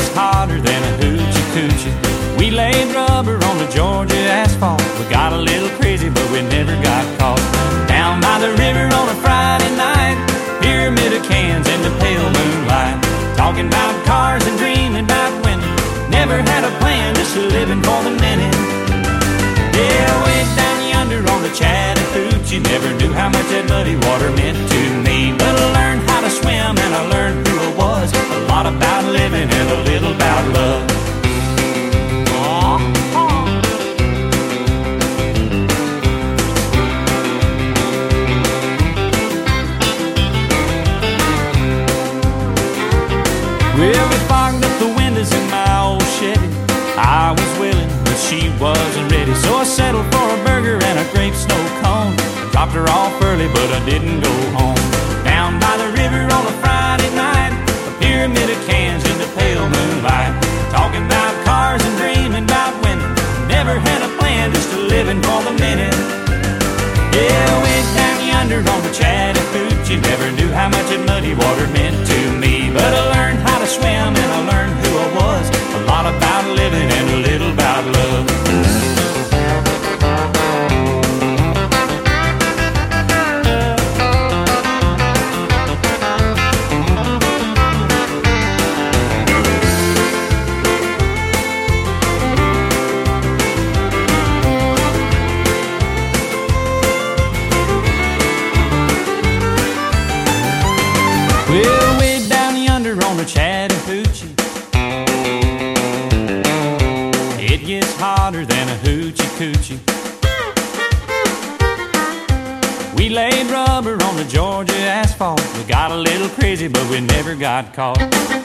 hotter than a hoochie coochie. We laid rubber on the Georgia asphalt. We got a little crazy, but we never got caught. Down by the river on a Friday night, pyramid of cans in the pale moonlight, talking about cars and dreaming about women. Never had a plan, just living for the minute. Yeah, way down yonder on the Chattahoochee, never knew how much that muddy water meant to me. But I learned how to swim and I learned who I was. A lot about living and a little about love. Well, we fogged up the windows in my old Chevy. I was willing, but she wasn't ready. So I settled for a burger and a grape snow cone. I dropped her off early, but I didn't go home. Down by the river on a Friday night, a pyramid of cans in the pale moonlight, talking about cars and dreaming about women. Never had a plan, just living for the minute. Yeah, way down yonder on the Chattahoochee, never knew how much that muddy water meant to me. But I learned how to swim and I learned who I was. A lot about living and a little about love. Well, way down yonder on the Chattahoochee, it gets hotter than a hoochie coochie. We laid rubber on the Georgia asphalt. We got a little crazy, but we never got caught.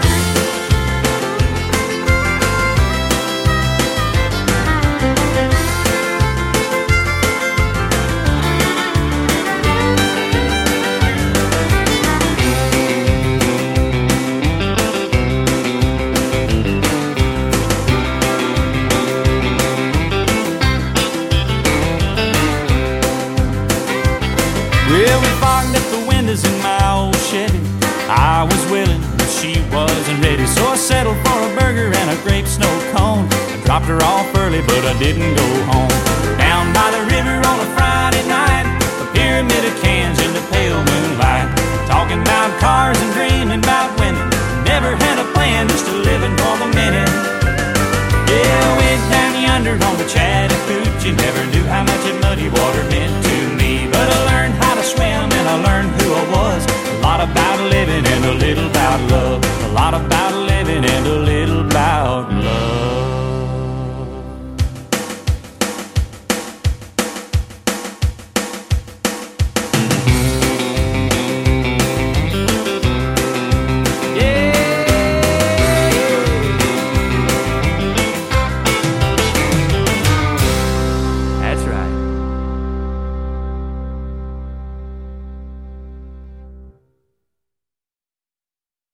Well, we fogged up the windows in my old Chevy. I was willing, but she wasn't ready. So I settled for a burger and a grape snow cone. I dropped her off early, but I didn't go home. Down by the river on a Friday night, a pyramid of cans in the pale moonlight, talking about cars and dreaming about women. Never had a plan, just living for the minute. Yeah, way down yonder on the Chattahoochee, never knew how much that muddy water meant to me. But I learned how to swim and I learned who I was. A lot about living and a little about love. A lot about living and a